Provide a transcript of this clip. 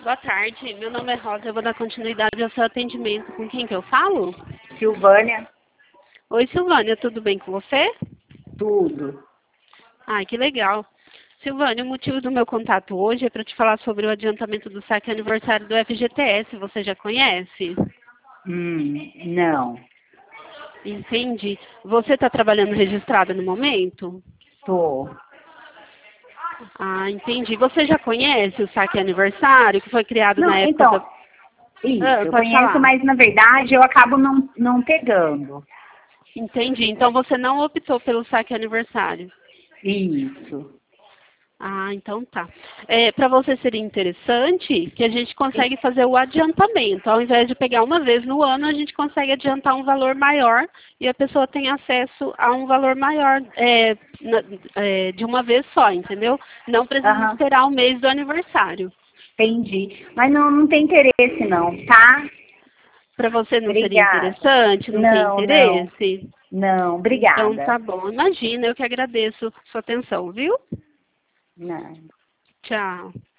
Boa tarde, meu nome é Rosa, eu vou dar continuidade ao seu atendimento. Com quem que eu falo? Silvânia, Oi, Silvânia, tudo bem com você? tudo. Ai, que legal. Silvânia, o motivo do meu contato hoje é para te falar sobre o adiantamento do saque aniversário do FGTS. Você já conhece? Não, Entendi. Você está trabalhando registrada no momento? tô. Ah, entendi. Você já conhece o saque aniversário que foi criado Não, na época então, da... isso, Ah, eu pode conheço, falar. mas na verdade eu acabo não pegando. Entendi. Então você não optou pelo saque aniversário. Isso. Ah, então tá. Para você seria interessante que a gente consegue fazer o adiantamento. Ao invés de pegar uma vez no ano, a gente consegue adiantar um valor maior e a pessoa tem acesso a um valor maior de uma vez só, entendeu? Não precisa Aham, esperar o mês do aniversário. entendi. Mas não tem interesse não, tá? Para você não seria Obrigada. interessante? Não tem Não. interesse? Não, Então obrigada. tá bom. Imagina, eu que agradeço sua atenção, viu? Não. Tchau.